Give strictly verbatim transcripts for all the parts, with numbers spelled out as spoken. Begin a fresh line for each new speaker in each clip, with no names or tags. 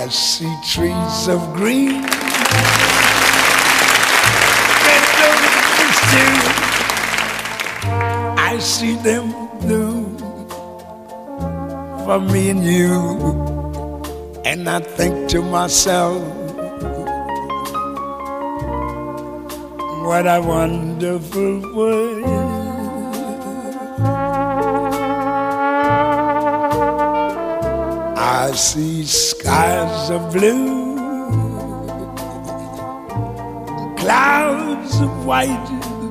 I see trees of green, red roses too. I see them blue for me and you. And I think to myself, what a wonderful world. I see skies of blue, clouds of white,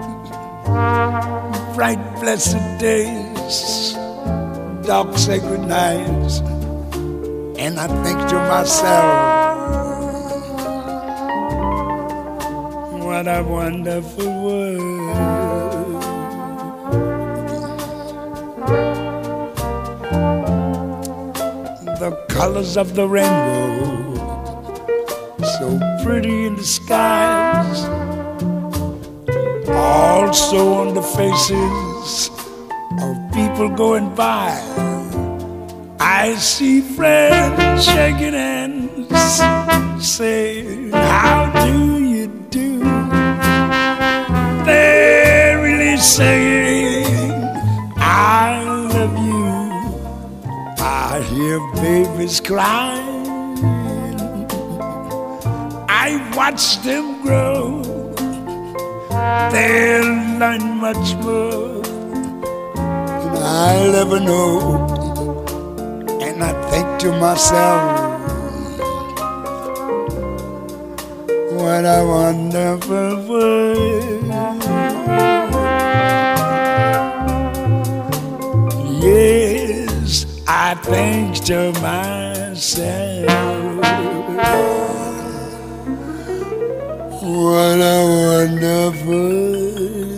bright blessed days, dark sacred nights. And I think to myself, what a wonderful world. The colors of the rainbow, so pretty in the skies, also on the faces of people going by. I see friends shaking hands, saying, how do you do? They're really saying, I love you. I hear babies crying, I watch them grow. They'll learn much more than I'll ever know. And I think to myself, what a wonderful world. Yes, I think to myself, what a wonderful world.